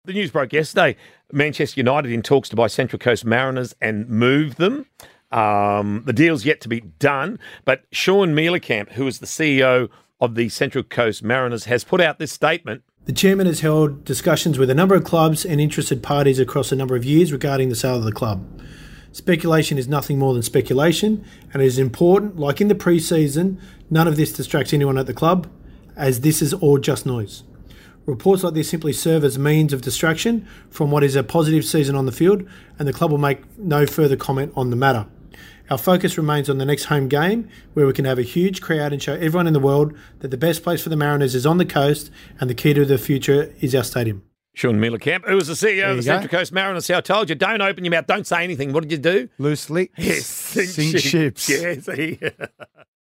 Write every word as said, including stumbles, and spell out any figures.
The news broke yesterday. Manchester United in talks to buy Central Coast Mariners and move them. Um, the deal's yet to be done, but Sean Mielecamp, who is the C E O of the Central Coast Mariners, has put out this statement. The chairman has held discussions with a number of clubs and interested parties across a number of years regarding the sale of the club. Speculation is nothing more than speculation, and it is important, like in the pre-season, none of this distracts anyone at the club, as this is all just noise. Reports like this simply serve as a means of distraction from what is a positive season on the field, and the club will make no further comment on the matter. Our focus remains on the next home game, where we can have a huge crowd and show everyone in the world that the best place for the Mariners is on the coast, and the key to the future is our stadium. Sean Mielecamp, who was the C E O of the Central Coast Mariners. So I told you, don't open your mouth, don't say anything. What did you do? Loose lips. Yes, sink, Sink ships. ships. Yeah, see?